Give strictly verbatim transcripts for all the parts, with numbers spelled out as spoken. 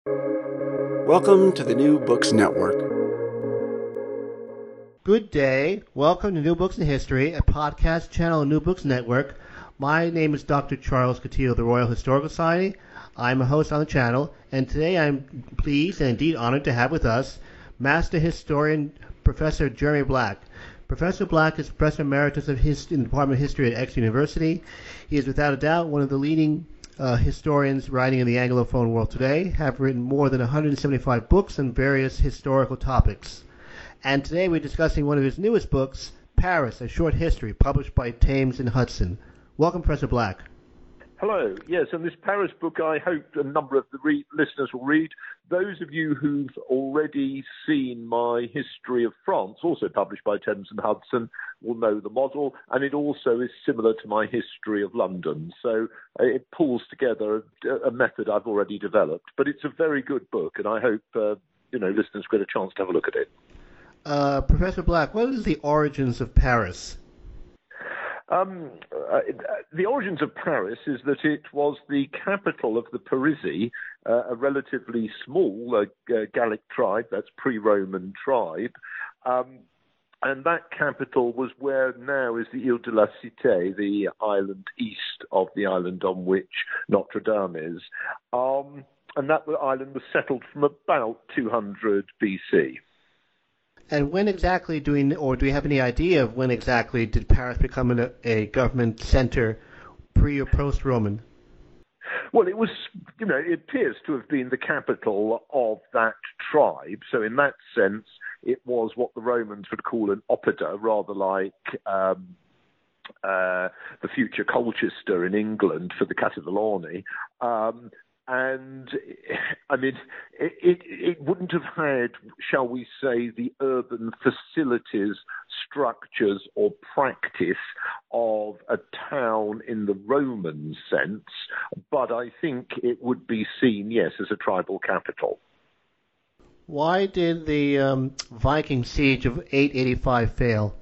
Welcome to the New Books Network. Good day. Welcome to New Books in History, a podcast channel of New Books Network. My name is Doctor Charles Coutinho of the Royal Historical Society. I'm a host on the channel, and today I'm pleased and indeed honored to have with us Master Historian Professor Jeremy Black. Professor Black is Professor Emeritus of Hist- in the Department of History at Exeter University. He is without a doubt one of the leading uh, historians writing in the Anglophone world today, have written more than one hundred seventy-five books on various historical topics. And today we're discussing one of his newest books, Paris, A Short History, published by Thames and Hudson. Welcome, Professor Black. Hello. Yes, and this Paris book I hope a number of the re- listeners will read. Those of you who've already seen my History of France, also published by Thames and Hudson, will know the model, and it also is similar to my History of London. So uh, it pulls together a, a method I've already developed. But it's a very good book, and I hope uh, you know listeners get a chance to have a look at it. Uh, Professor Black, what is the origins of Paris? Um, uh, the origins of Paris is that it was the capital of the Parisi, uh, a relatively small uh, uh, Gallic tribe, that's pre-Roman tribe, um, and that capital was where now is the Ile de la Cité, the island east of the island on which Notre Dame is, um, and that island was settled from about two hundred B C. And when exactly do we, or do we have any idea of when exactly did Paris become a, a government center, pre or post-Roman? Well, it was, you know, it appears to have been the capital of that tribe. So in that sense, it was what the Romans would call an oppida, rather like um, uh, the future Colchester in England for the Cativaloni. Um, And, I mean, it, it, it wouldn't have had, shall we say, the urban facilities, structures or practice of a town in the Roman sense, but I think it would be seen, yes, as a tribal capital. Why did the um, Viking siege of eight eighty-five fail?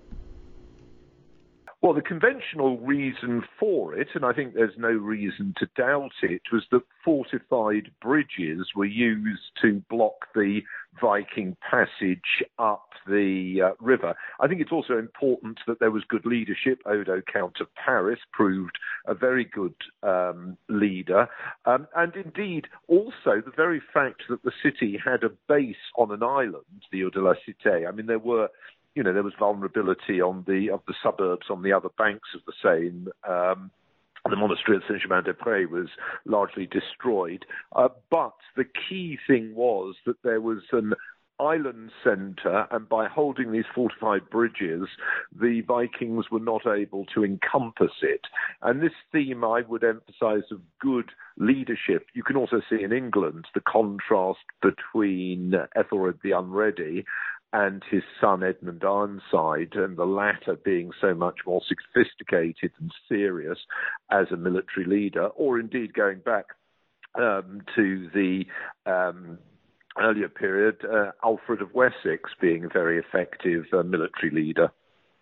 Well, the conventional reason for it, and I think there's no reason to doubt it, was that fortified bridges were used to block the Viking passage up the uh, river. I think it's also important that there was good leadership. Odo, Count of Paris, proved a very good um, leader. Um, and indeed, also the very fact that the city had a base on an island, the Ile de la Cité, I mean, there were You know, there was vulnerability on the of the suburbs on the other banks of the Seine. Um, the monastery at Saint-Germain-des-Prés was largely destroyed. Uh, but the key thing was that there was an island centre, and by holding these fortified bridges, the Vikings were not able to encompass it. And this theme I would emphasise of good leadership. You can also see in England the contrast between Ethelred the Unready and his son Edmund Ironside, and the latter being so much more sophisticated and serious as a military leader, or indeed going back um, to the um, earlier period, uh, Alfred of Wessex being a very effective uh, military leader.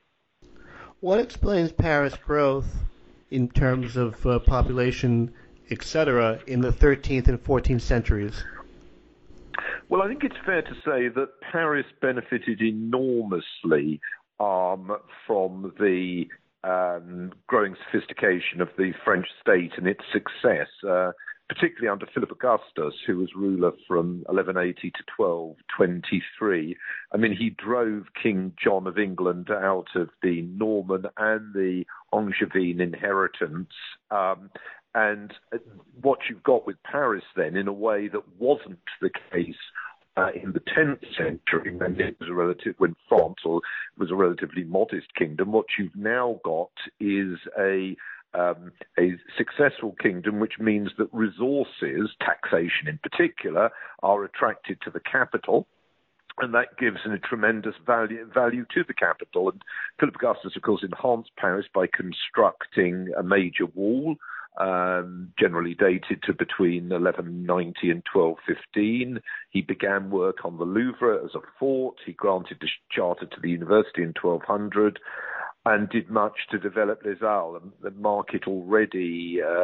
What explains Paris' growth in terms of uh, population, et cetera, in the thirteenth and fourteenth centuries? Well, I think it's fair to say that Paris benefited enormously um, from the um, growing sophistication of the French state and its success, uh, particularly under Philip Augustus, who was ruler from eleven eighty to twelve twenty-three. I mean, he drove King John of England out of the Norman and the Angevin inheritance. Um, And what you've got with Paris then, in a way that wasn't the case uh, in the tenth century, when it was a relative, when France or was a relatively modest kingdom, what you've now got is a um, a successful kingdom, which means that resources, taxation in particular, are attracted to the capital. And that gives a tremendous value value to the capital. And Philip Augustus, of course, enhanced Paris by constructing a major wall, Um, generally dated to between eleven ninety and twelve fifteen. He began work on the Louvre as a fort. He granted the charter to the university in twelve hundred and did much to develop Les Halles, the market already um,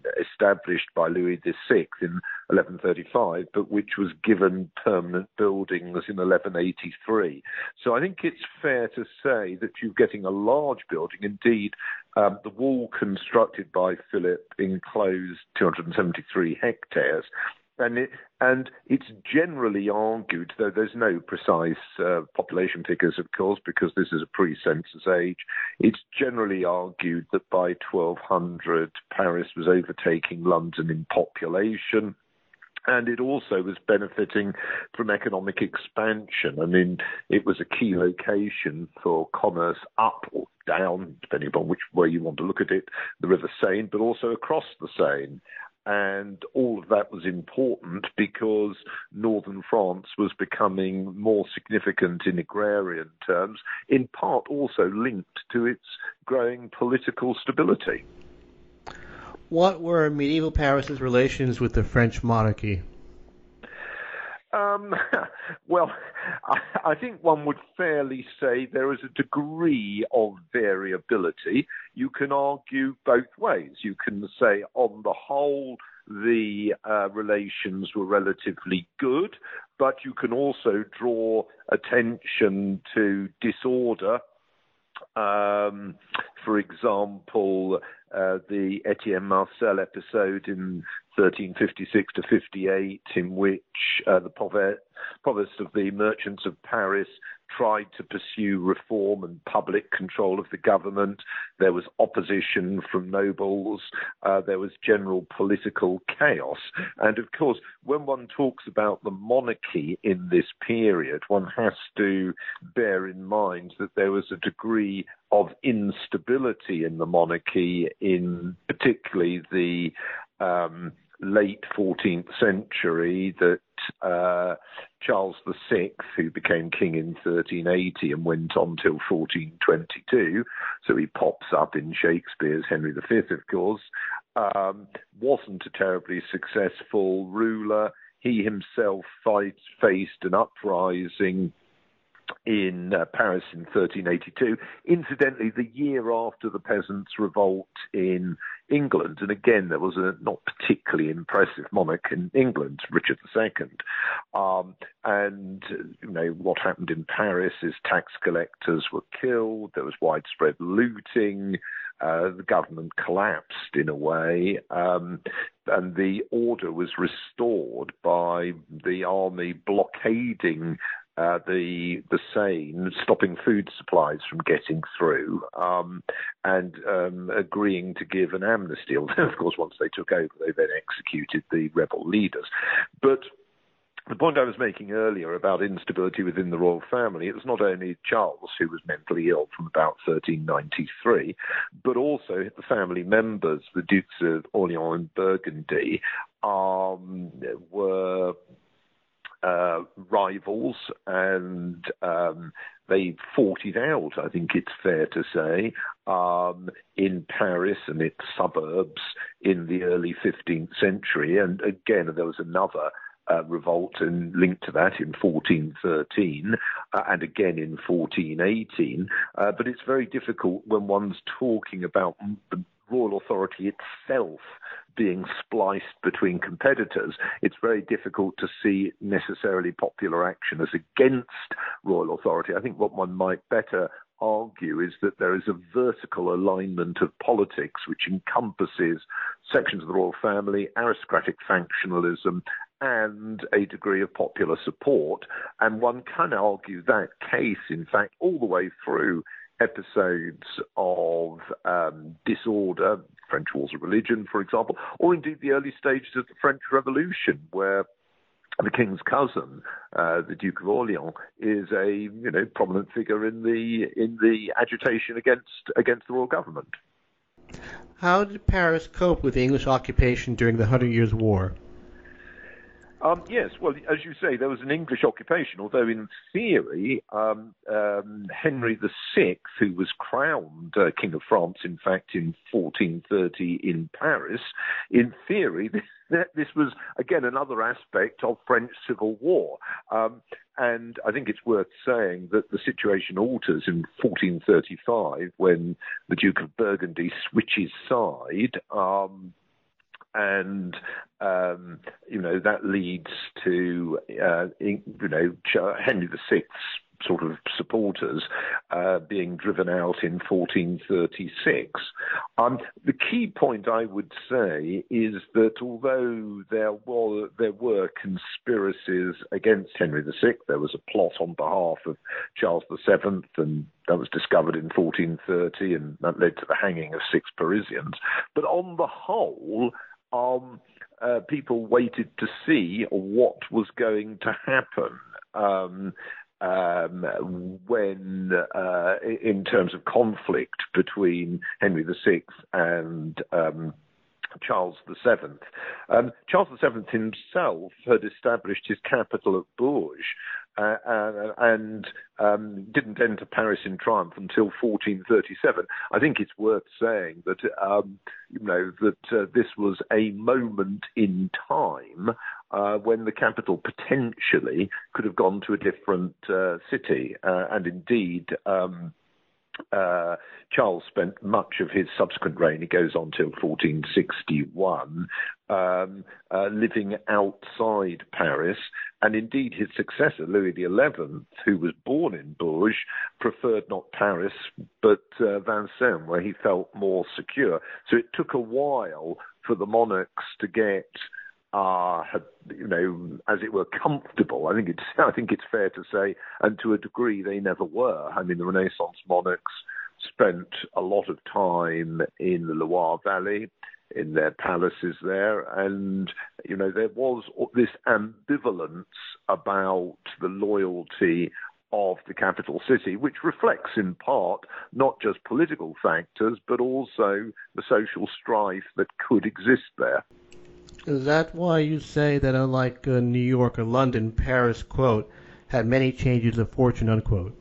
established by Louis the Sixth in eleven thirty-five, but which was given permanent buildings in eleven eighty-three. So I think it's fair to say that you're getting a large building. Indeed, um, the wall constructed by Philip enclosed two hundred seventy-three hectares. And, it, and it's generally argued, though there's no precise uh, population figures, of course, because this is a pre-census age, it's generally argued that by twelve hundred, Paris was overtaking London in population. And it also was benefiting from economic expansion. I mean, it was a key location for commerce up or down, depending upon which way you want to look at it, the River Seine, but also across the Seine. And all of that was important because northern France was becoming more significant in agrarian terms, in part also linked to its growing political stability. What were medieval Paris's relations with the French monarchy? Um, well, I, I think one would fairly say there is a degree of variability. You can argue both ways. You can say, on the whole, the uh, relations were relatively good, but you can also draw attention to disorder. Um, for example, uh, the Etienne Marcel episode in thirteen fifty-six to fifty-eight, in which uh, the provost of the merchants of Paris tried to pursue reform and public control of the government. There was opposition from nobles. Uh, there was general political chaos. And of course, when one talks about the monarchy in this period, one has to bear in mind that there was a degree of instability in the monarchy, in particularly the um, late fourteenth century, that uh, Charles the Sixth, who became king in thirteen eighty and went on till fourteen twenty-two, so he pops up in Shakespeare's Henry the Fifth, of course, um, wasn't a terribly successful ruler. He himself fight, faced an uprising in uh, Paris in thirteen eighty-two, incidentally the year after the Peasants' Revolt in England. And again, there was a not particularly impressive monarch in England, Richard the Second. Um, and, you know, what happened in Paris is tax collectors were killed, there was widespread looting, uh, the government collapsed in a way, um, and the order was restored by the army blockading Uh, the the Seine, stopping food supplies from getting through, um, and um, agreeing to give an amnesty. Although, of course, once they took over, they then executed the rebel leaders. But the point I was making earlier about instability within the royal family, it was not only Charles who was mentally ill from about thirteen ninety-three, but also the family members, the Dukes of Orleans and Burgundy, um, were Uh, rivals, and um, they fought it out, I think it's fair to say, um, in Paris and its suburbs in the early fifteenth century. And again, there was another uh, revolt and linked to that in fourteen thirteen uh, and again in fourteen eighteen. Uh, but it's very difficult when one's talking about the royal authority itself being spliced between competitors. It's very difficult to see necessarily popular action as against royal authority. I think what one might better argue is that there is a vertical alignment of politics which encompasses sections of the royal family, aristocratic factionalism, and a degree of popular support. And one can argue that case, in fact, all the way through episodes of um, disorder, French Wars of Religion, for example, or indeed the early stages of the French Revolution, where the king's cousin, uh, the Duke of Orleans, is a you know prominent figure in the in the agitation against against the royal government. How did Paris cope with the English occupation during the Hundred Years' War? Um, yes, well, as you say, there was an English occupation, although in theory, um, um, Henry the Sixth, who was crowned uh, King of France, in fact, in fourteen thirty in Paris, in theory, this, this was, again, another aspect of French Civil War. Um, and I think it's worth saying that the situation alters in fourteen thirty-five when the Duke of Burgundy switches side, um, And, um, you know, that leads to, uh, you know, Henry the Sixth's sort of supporters uh, being driven out in fourteen thirty-six. Um, the key point I would say is that although there were, there were conspiracies against Henry the Sixth, there was a plot on behalf of Charles the Seventh, and that was discovered in fourteen thirty, and that led to the hanging of six Parisians. But on the whole, um, uh, people waited to see what was going to happen. Um, Um, when, uh, in terms of conflict between Henry the Sixth and um, Charles the Seventh. Um, Charles the Seventh himself had established his capital at Bourges uh, uh, and um, didn't enter Paris in triumph until fourteen thirty-seven. I think it's worth saying that um, you know that uh, this was a moment in time uh, when the capital potentially could have gone to a different uh, city, uh, and indeed. Um, Uh, Charles spent much of his subsequent reign, he goes on till fourteen sixty-one, um, uh, living outside Paris, and indeed his successor, Louis the Eleventh, who was born in Bourges, preferred not Paris, but uh, Vincennes, where he felt more secure. So it took a while for the monarchs to get Uh, had, you know, as it were, comfortable. I think it's I think it's fair to say, and to a degree, they never were. I mean, the Renaissance monarchs spent a lot of time in the Loire Valley, in their palaces there, and you know, there was this ambivalence about the loyalty of the capital city, which reflects in part not just political factors, but also the social strife that could exist there. Is that why you say that unlike uh, New York or London, Paris, quote, had many changes of fortune, unquote?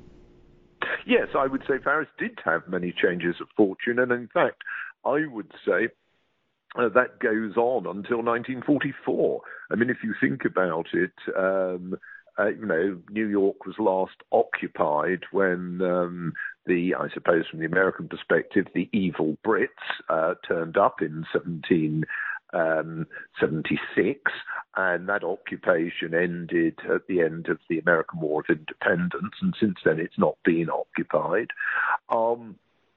Yes, I would say Paris did have many changes of fortune, and in fact, I would say uh, that goes on until nineteen forty-four. I mean, if you think about it, um, uh, you know, New York was last occupied when um, the, I suppose from the American perspective, the evil Brits uh, turned up in seventeen Um, seventy-six, and that occupation ended at the end of the American War of Independence, and since then it's not been occupied. Um,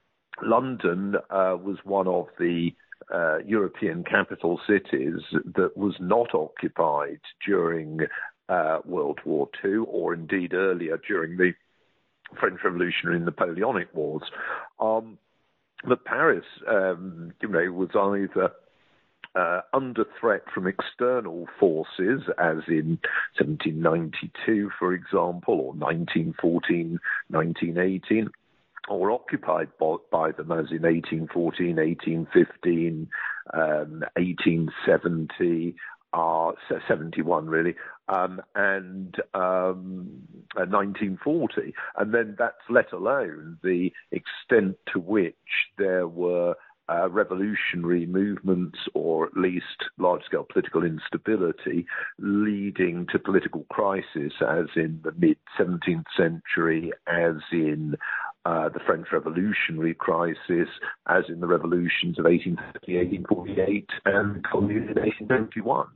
London uh, was one of the uh, European capital cities that was not occupied during uh, World War Two, or indeed earlier during the French Revolutionary and Napoleonic Wars. Um, but Paris, um, you know, was either Uh, under threat from external forces, as in seventeen ninety-two, for example, or nineteen fourteen, nineteen eighteen, or occupied by, by them, as in eighteen fourteen, eighteen fifteen, um, eighteen seventy, uh, seventy-one really, um, and um, uh, nineteen forty. And then that's let alone the extent to which there were Uh, revolutionary movements, or at least large-scale political instability, leading to political crisis, as in the mid-seventeenth century, as in uh, the French Revolutionary crisis, as in the revolutions of eighteen thirty, eighteen forty-eight, and the Commune in eighteen seventy-one.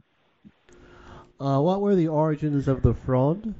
Uh, what were the origins of the Fronde?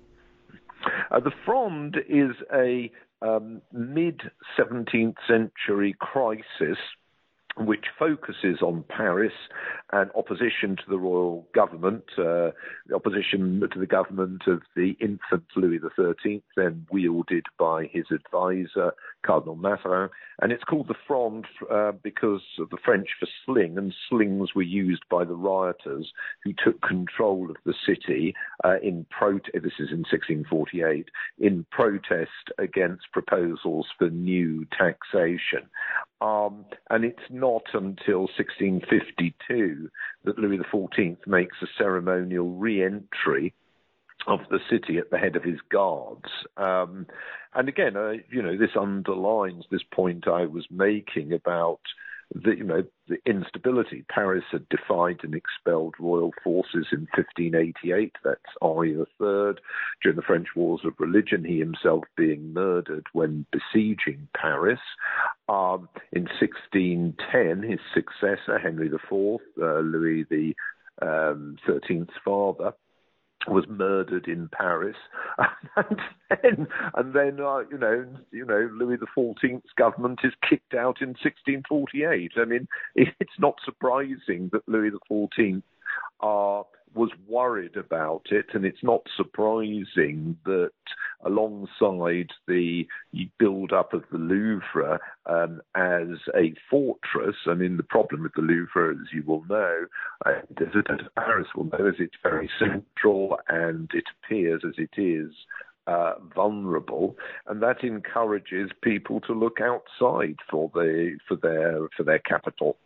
Uh, the Fronde is a Um, mid-seventeenth century crisis which focuses on Paris and opposition to the royal government, uh, the opposition to the government of the infant Louis the Thirteenth, then wielded by his advisor, Cardinal Mazarin. And it's called the Fronde uh, because of the French for sling, and slings were used by the rioters who took control of the city uh, in pro- this is in sixteen forty-eight, in protest against proposals for new taxation. Um, and it's not until sixteen fifty-two that Louis the Fourteenth makes a ceremonial re-entry of the city at the head of his guards. Um, and again, uh, you know, this underlines this point I was making about the, you know, the instability. Paris had defied and expelled royal forces in fifteen eighty-eight. That's Henri the Third. During the French Wars of Religion, he himself being murdered when besieging Paris. Um, in sixteen ten, his successor, Henry the Fourth, uh, Louis the um, thirteenth's father, was murdered in Paris, and then, and then uh, you know, you know, Louis the Fourteenth's government is kicked out in sixteen forty-eight. I mean, it's not surprising that Louis the Fourteenth uh, was worried about it, and it's not surprising that alongside the build-up of the Louvre um, as a fortress, I mean, the problem with the Louvre, as you will know, uh, visitors to Paris will know, is it's very central and it appears as it is uh, vulnerable, and that encourages people to look outside for the for their for their capital.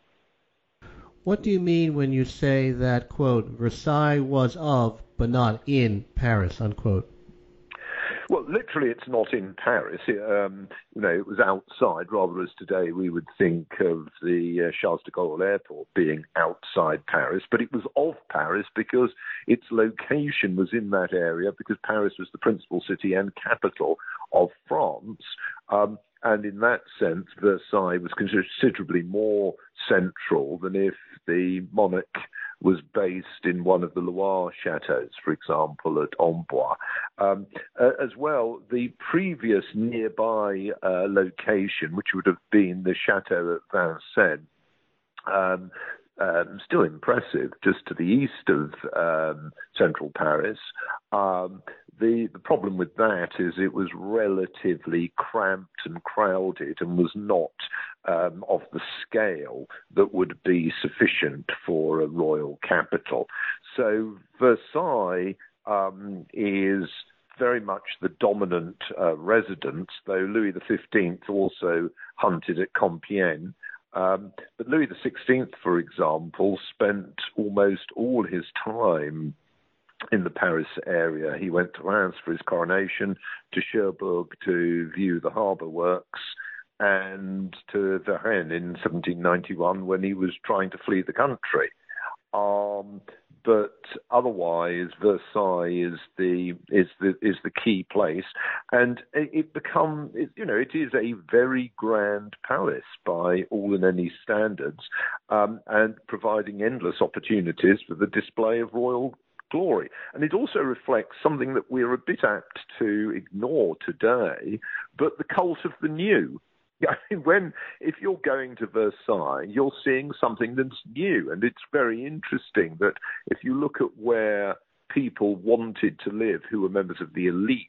What do you mean when you say that, quote, Versailles was of, but not in, Paris, unquote? Well, literally, it's not in Paris. It, um, you know, it was outside, rather as today we would think of the uh, Charles de Gaulle Airport being outside Paris. But it was of Paris because its location was in that area, because Paris was the principal city and capital of France. Um, and in that sense, Versailles was considerably more central than if the monarch was based in one of the Loire chateaux, for example, at Amboise. Um, uh, as well, the previous nearby uh, location, which would have been the chateau at Vincennes, um, um, still impressive, just to the east of um, central Paris. Um, the, the problem with that is it was relatively cramped and crowded and was not um, of the scale that would be sufficient for a royal capital. So Versailles um, is very much the dominant uh, residence, though Louis the Fifteenth also hunted at Compiègne. Um, but Louis the Sixteenth, for example, spent almost all his time in the Paris area. He went to Reims for his coronation, to Cherbourg to view the harbour works, and to Varennes in seventeen ninety-one when he was trying to flee the country. Um, but otherwise, Versailles is the is the is the key place, and it, it become it, you know it is a very grand palace by all and any standards, um, and providing endless opportunities for the display of royal glory. And it also reflects something that we're a bit apt to ignore today, but the cult of the new. I mean, when if you're going to Versailles, you're seeing something that's new, and it's very interesting that if you look at where people wanted to live who were members of the elite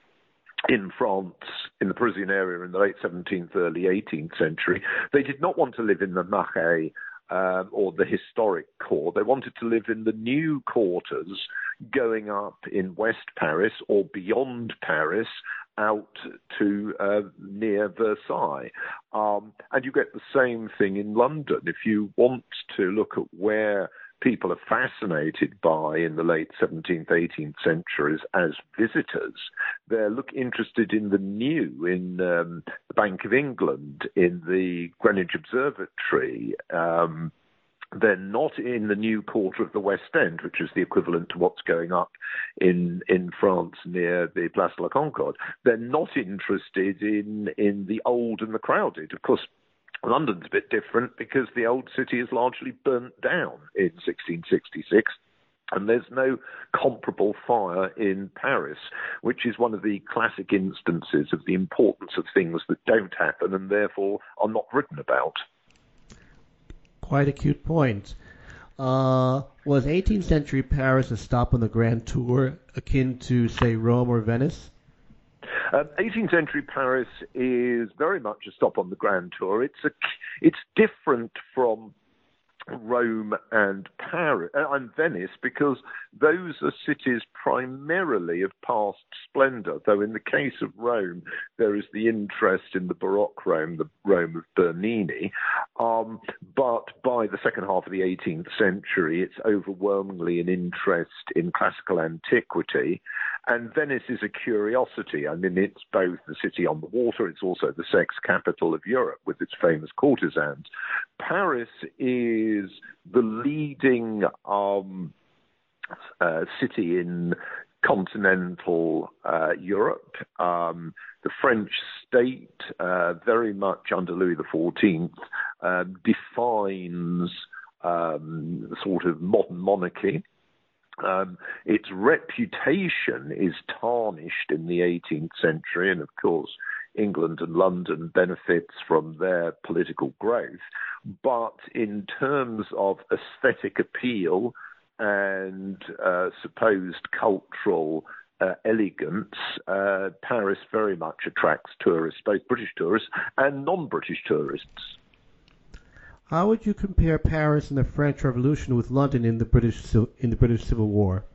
in France, in the Parisian area in the late seventeenth, early eighteenth century, they did not want to live in the Marais um, or the historic core. They wanted to live in the new quarters going up in West Paris or beyond Paris, out to uh, near Versailles. Um, and you get the same thing in London. If you want to look at where people are fascinated by in the late seventeenth, eighteenth centuries as visitors, they're look interested in the new, in um, the Bank of England, in the Greenwich Observatory. Um, They're not in the new quarter of the West End, which is the equivalent to what's going up in in France near the Place de la Concorde. They're not interested in, in the old and the crowded. Of course, London's a bit different because the old city is largely burnt down in sixteen sixty-six. And there's no comparable fire in Paris, which is one of the classic instances of the importance of things that don't happen and therefore are not written about. Quite a cute point. Uh, was eighteenth century Paris a stop on the Grand Tour akin to, say, Rome or Venice? Uh, eighteenth century Paris is very much a stop on the Grand Tour. It's a, it's different from Rome and Paris uh, and Venice because those are cities primarily of past splendor, though in the case of Rome there is the interest in the Baroque Rome, the Rome of Bernini, um, but by the second half of the eighteenth century it's overwhelmingly an interest in classical antiquity, And Venice is a curiosity. I mean, it's both the city on the water, it's also the sex capital of Europe with its famous courtesans. Paris is the leading um, uh, city in continental uh, Europe. Um, the French state, uh, very much under Louis the fourteenth, uh, defines um, sort of modern monarchy. Um, its reputation is tarnished in the eighteenth century, and of course England and London benefits from their political growth. But in terms of aesthetic appeal and uh, supposed cultural uh, elegance, uh, Paris very much attracts tourists, both British tourists and non-British tourists. How would you compare Paris in the French Revolution with London in the British in the British Civil War?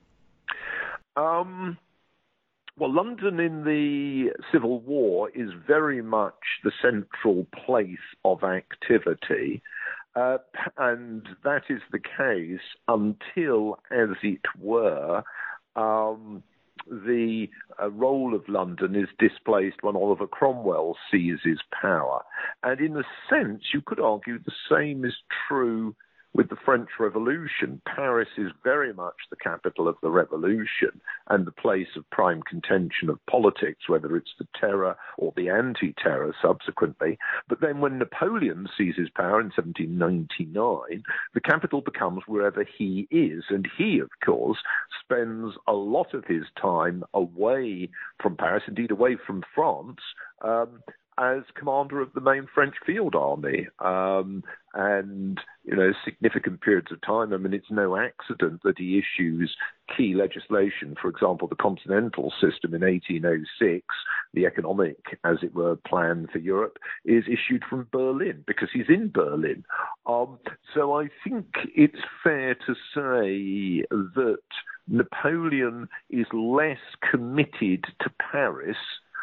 Um, well, London in the Civil War is very much the central place of activity. Uh, and that is the case until, as it were, um, the uh, role of London is displaced when Oliver Cromwell seizes power. And in a sense, you could argue the same is true with the French Revolution. Paris is very much the capital of the Revolution and the place of prime contention of politics, whether it's the terror or the anti-terror subsequently. But then when Napoleon seizes power in seventeen ninety-nine, the capital becomes wherever he is. And he, of course, spends a lot of his time away from Paris, indeed away from France, um, as commander of the main French field army, um, and, you know, significant periods of time. I mean, it's no accident that he issues key legislation. For example, the continental system in eighteen oh six, the economic, as it were, plan for Europe, is issued from Berlin because he's in Berlin. Um, so I think it's fair to say that Napoleon is less committed to Paris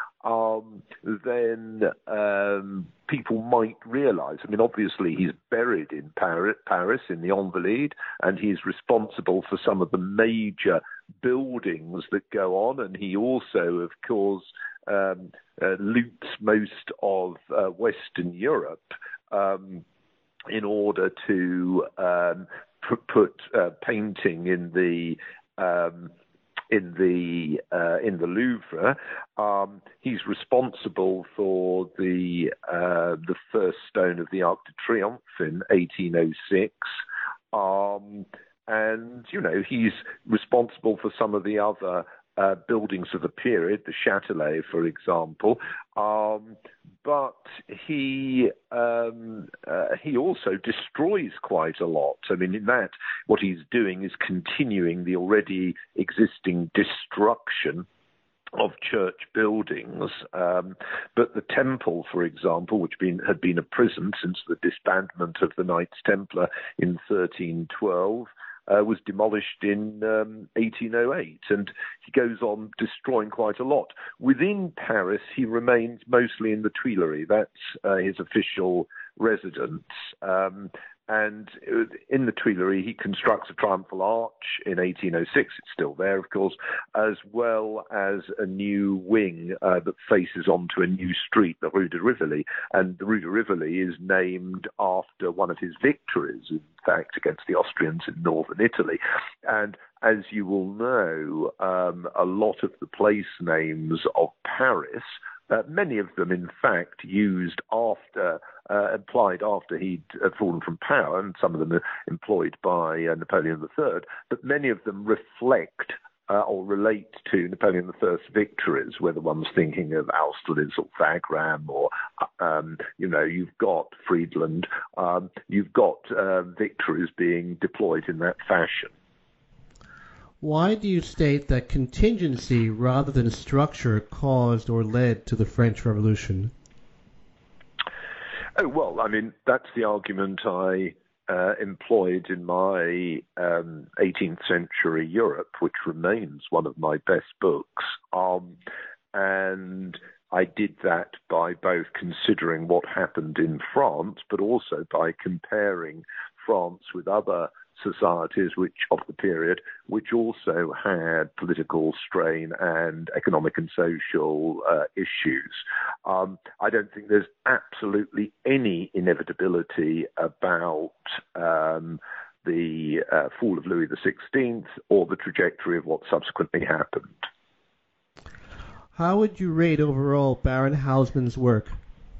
Um, then um, people might realize. I mean, obviously, he's buried in Paris, Paris in the Invalides, and he's responsible for some of the major buildings that go on. And he also, of course, um, uh, loots most of uh, Western Europe um, in order to um, put, put uh, painting in the um, in the uh, in the Louvre. Um, he's responsible for the uh, the first stone of the Arc de Triomphe in eighteen oh six. Um, and, you know, he's responsible for some of the other uh, buildings of the period, the Châtelet, for example. Um, but he um, uh, he also destroys quite a lot. I mean, in that, what he's doing is continuing the already existing destruction of church buildings. Um, but the temple, for example, which been, had been a prison since the disbandment of the Knights Templar in thirteen twelve, Uh, was demolished in um, eighteen oh eight, and he goes on destroying quite a lot. Within Paris, he remains mostly in the Tuileries. That's uh, his official residence. Um, and in the Tuileries, he constructs a triumphal arch in eighteen oh six. It's still there, of course, as well as a new wing uh, that faces onto a new street, the Rue de Rivoli. And the Rue de Rivoli is named after one of his victories, in fact, against the Austrians in northern Italy. And as you will know, um, a lot of the place names of Paris, Uh, many of them, in fact, used after, uh, applied after he'd uh, fallen from power, and some of them are employed by uh, Napoleon the Third, but many of them reflect uh, or relate to Napoleon the First's victories, whether one's thinking of Austerlitz or Wagram, or, um, you know, you've got Friedland, um, you've got uh, victories being deployed in that fashion. Why do you state that contingency rather than structure caused or led to the French Revolution? Oh, well, I mean, that's the argument I uh, employed in my um, eighteenth century Europe, which remains one of my best books. Um, and I did that by both considering what happened in France, but also by comparing France with other societies which of the period, which also had political strain and economic and social uh, issues. Um, I don't think there's absolutely any inevitability about um, the uh, fall of Louis the sixteenth or the trajectory of what subsequently happened. How would you rate overall Baron Haussmann's work?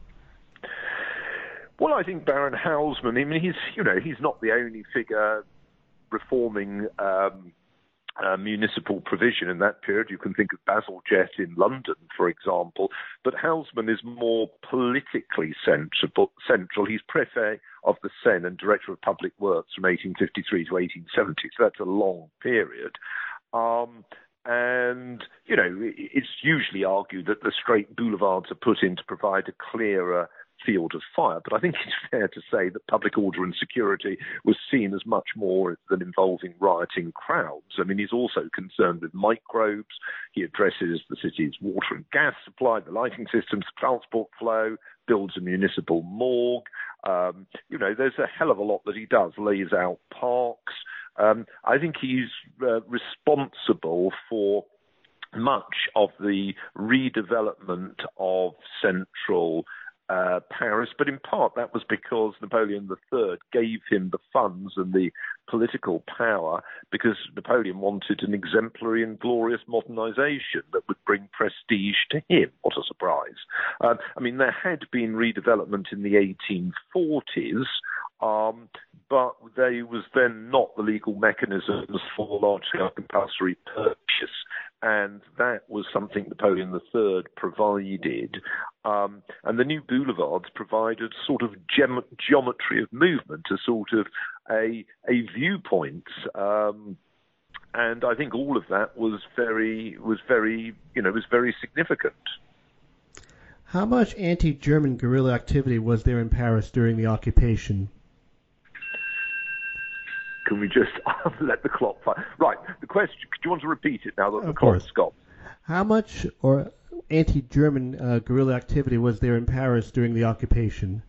Well, I think Baron Haussmann, I mean, he's, you know, he's not the only figure reforming um, uh, municipal provision in that period. You can think of Bazalgette in London, for example, but Haussmann is more politically central. central. He's Préfet of the Seine and Director of Public Works from eighteen fifty-three to eighteen seventy, so that's a long period. Um, and, you know, it's usually argued that the straight boulevards are put in to provide a clearer field of fire, but I think it's fair to say that public order and security was seen as much more than involving rioting crowds. I mean, he's also concerned with microbes. He addresses the city's water and gas supply, the lighting systems, transport flow, builds a municipal morgue. Um, you know, there's a hell of a lot that he does, lays out parks. Um, I think he's uh, responsible for much of the redevelopment of central Uh, Paris, but in part that was because Napoleon the Third gave him the funds and the political power because Napoleon wanted an exemplary and glorious modernization that would bring prestige to him. What a surprise. Uh, I mean, there had been redevelopment in the eighteen forties, um, but there was then not the legal mechanisms for large-scale compulsory purchase, and that was something Napoleon the Third provided. Um, and the new boulevards provided sort of gem- geometry of movement, a sort of a, a viewpoint. Um, and I think all of that was very, was very, you know, was very significant. How much anti-German guerrilla activity was there in Paris during the occupation? Can we just let the clock fire? Right, the question, do you want to repeat it now that the Of clock's course. stopped? How much or anti-German uh, guerrilla activity was there in Paris during the occupation?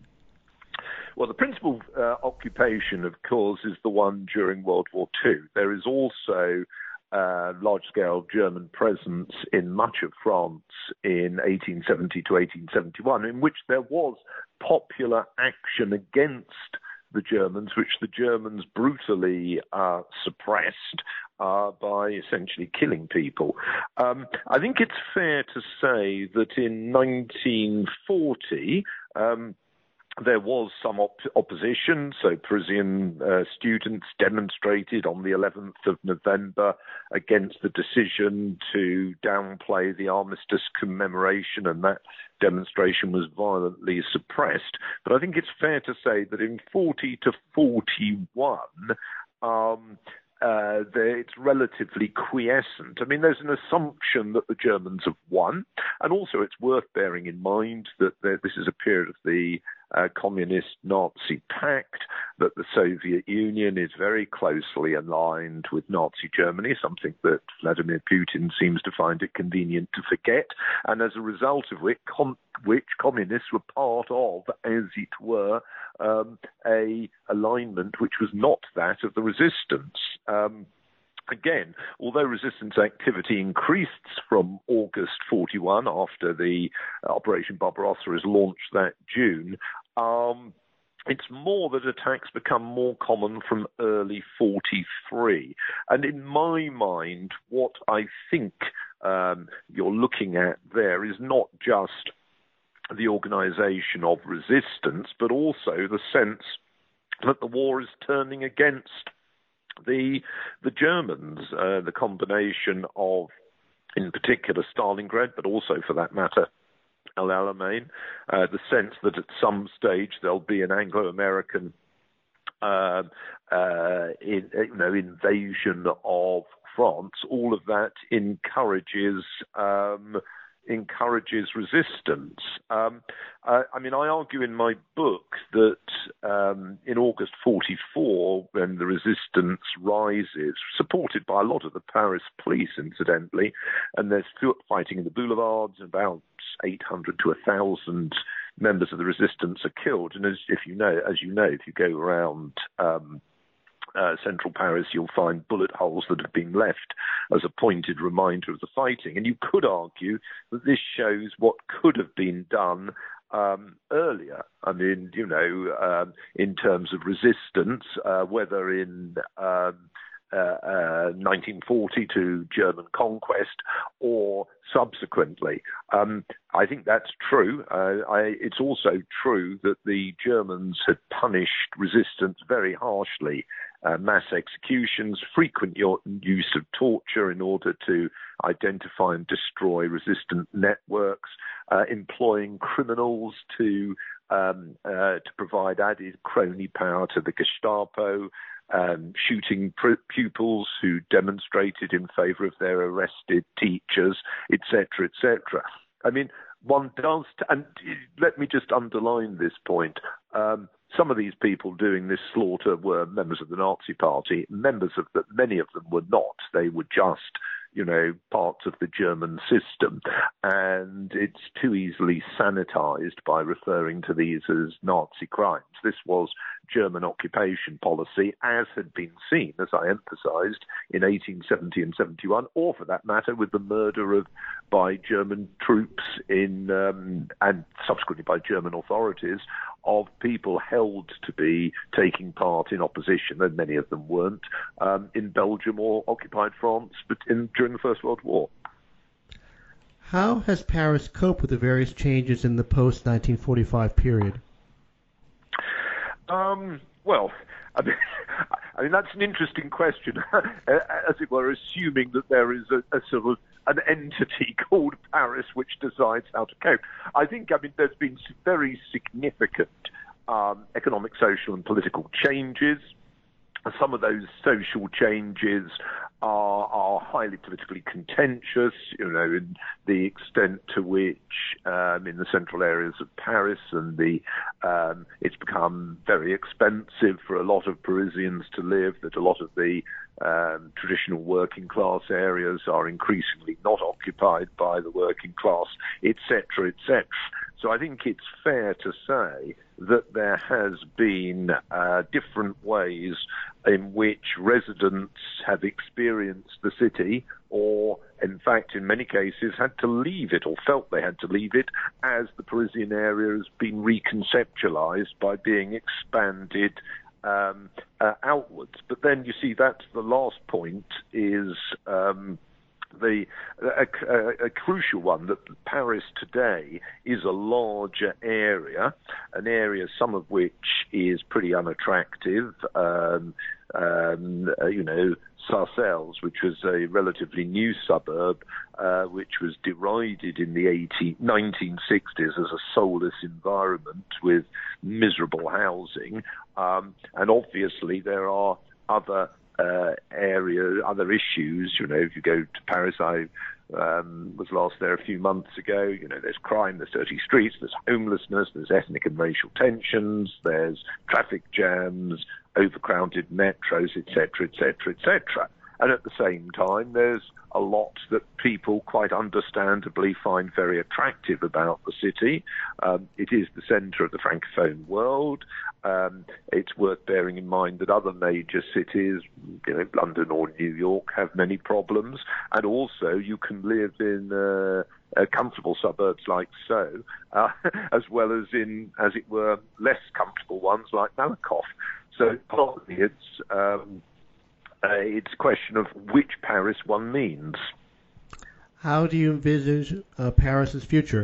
Well, the principal uh, occupation, of course, is the one during World War Two. There is also uh, large-scale German presence in much of France in eighteen seventy to eighteen seventy-one, in which there was popular action against the Germans, which the Germans brutally uh, suppressed uh, by essentially killing people. Um, I think it's fair to say that in nineteen forty, um, there was some op- opposition, so Parisian uh, students demonstrated on the eleventh of November against the decision to downplay the armistice commemoration, and that demonstration was violently suppressed. But I think it's fair to say that in forty to forty-one, um, Uh, it's relatively quiescent. I mean, there's an assumption that the Germans have won, and also it's worth bearing in mind that there, this is a period of the uh, communist-Nazi pact, that the Soviet Union is very closely aligned with Nazi Germany, something that Vladimir Putin seems to find it convenient to forget, and as a result of which, com- which communists were part of, as it were, um, a alignment which was not that of the resistance. Um, Again, although resistance activity increased from August forty-one after the uh, Operation Barbarossa is launched that June, um, it's more that attacks become more common from early forty-three. And in my mind, what I think um, you're looking at there is not just the organization of resistance, but also the sense that the war is turning against the the Germans, uh, the combination of, in particular, Stalingrad, but also, for that matter, El Alamein, uh, the sense that at some stage there'll be an Anglo-American uh, uh, in, you know, invasion of France. All of that encourages um, encourages resistance. Um, uh, I mean, I argue in my book that um, in August forty-four, when the resistance rises, supported by a lot of the Paris police, incidentally, and there's fighting in the boulevards, about eight hundred to one thousand members of the resistance are killed. And as if you know, as you know, if you go around um, uh, central Paris, you'll find bullet holes that have been left as a pointed reminder of the fighting. And you could argue that this shows what could have been done um, earlier. I mean, you know, um, in terms of resistance, uh, whether in um, Uh, uh, nineteen forty to German conquest or subsequently. Um, I think that's true. Uh, I, it's also true that the Germans had punished resistance very harshly. Uh, mass executions, frequent use of torture in order to identify and destroy resistant networks, uh, employing criminals to um, uh, to provide added crony power to the Gestapo, Um, shooting pupils who demonstrated in favour of their arrested teachers, et cetera, et cetera. I mean, one does, t- and let me just underline this point. Um, some of these people doing this slaughter were members of the Nazi Party. Members of the, many of them were not. They were just, you know, parts of the German system. And it's too easily sanitized by referring to these as Nazi crimes. This was German occupation policy, as had been seen, as I emphasized, in eighteen seventy and seventy-one, or for that matter, with the murder of by German troops in um, and subsequently by German authorities of people held to be taking part in opposition, and many of them weren't, um, in Belgium or occupied France, but in, during the First World War. How has Paris coped with the various changes in the post nineteen forty-five period? Um, well, I mean, I mean, that's an interesting question, as it were, assuming that there is a, a sort of an entity called Paris which decides how to cope. I think, I mean, there's been very significant um, economic, social and political changes. Some of those social changes are, are highly politically contentious, you know, in the extent to which um, in the central areas of Paris and the um, it's become very expensive for a lot of Parisians to live, that a lot of the um, traditional working class areas are increasingly not occupied by the working class, et cetera, et cetera. So I think it's fair to say that there has been uh, different ways in which residents have experienced the city, or in fact in many cases had to leave it or felt they had to leave it, as the Parisian area has been reconceptualized by being expanded um, uh, outwards. But then you see that's the last point is um, The a, a, a crucial one, that Paris today is a larger area, an area some of which is pretty unattractive. Um, um, uh, you know, Sarcelles, which was a relatively new suburb, uh, which was derided in the nineteen sixties as a soulless environment with miserable housing. Um, and obviously there are other Uh, area, other issues. You know, if you go to Paris, I um, was last there a few months ago. You know, there's crime, there's dirty streets, there's homelessness, there's ethnic and racial tensions, there's traffic jams, overcrowded metros, et cetera, et cetera, et cetera. And at the same time, there's a lot that people quite understandably find very attractive about the city. Um, it is the centre of the Francophone world. Um, it's worth bearing in mind that other major cities, you know, London or New York, have many problems. And also you can live in uh, uh, comfortable suburbs like So, uh, as well as in, as it were, less comfortable ones like Malakoff. So partly it's... Um, Uh, it's a question of which Paris one means. How do you envisage uh, Paris's future?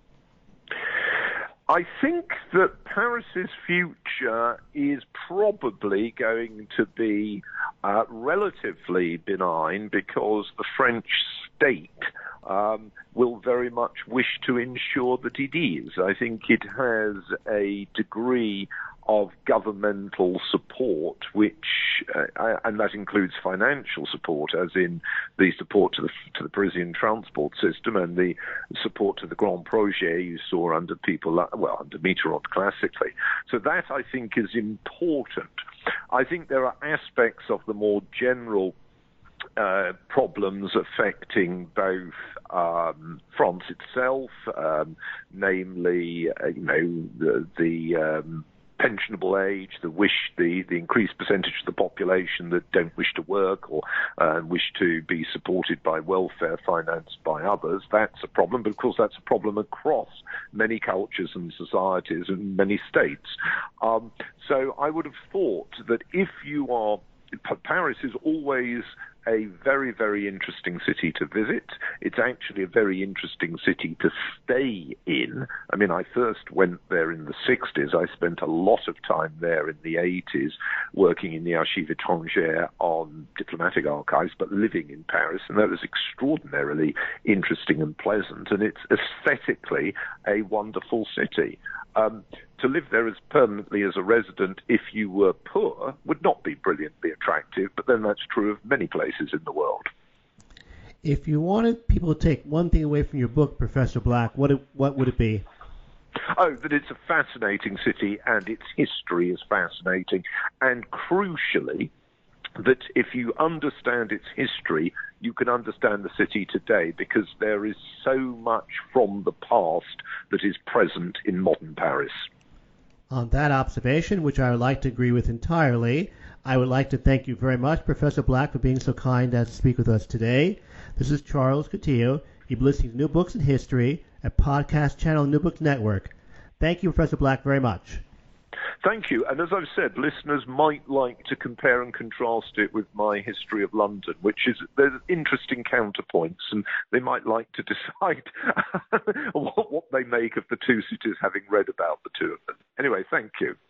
I think that Paris's future is probably going to be uh, relatively benign, because the French state um, will very much wish to ensure that it is. I think it has a degree of governmental support, which, uh, and that includes financial support, as in the support to the, to the Parisian transport system and the support to the Grand Projet you saw under people, like, well, under Mitterrand classically. So that, I think, is important. I think there are aspects of the more general Uh, problems affecting both um, France itself, um, namely, uh, you know, the, the um, pensionable age, the wish, the, the increased percentage of the population that don't wish to work or uh, wish to be supported by welfare financed by others, that's a problem. But of course, that's a problem across many cultures and societies and many states. Um, so I would have thought that if you are, Paris is always a very, very interesting city to visit. It's actually a very interesting city to stay in. I mean, I first went there in the sixties. I spent a lot of time there in the eighties working in the Archives étrangères on diplomatic archives, but living in Paris, and that was extraordinarily interesting and pleasant, and it's aesthetically a wonderful city. Um, to live there as permanently as a resident, if you were poor, would not be brilliantly attractive, but then that's true of many places in the world. If you wanted people to take one thing away from your book, Professor Black, what it, what would it be? Oh, that it's a fascinating city and its history is fascinating, and crucially, that if you understand its history, you can understand the city today, because there is so much from the past that is present in modern Paris. On that observation, which I would like to agree with entirely, I would like to thank you very much, Professor Black, for being so kind as to speak with us today. This is Charles Coutinho. You've been listening to New Books in History, a podcast channel New Books Network. Thank you, Professor Black, very much. Thank you. And as I've said, listeners might like to compare and contrast it with my history of London, which is, there's interesting counterpoints, and they might like to decide what, what they make of the two cities, having read about the two of them. Anyway, thank you.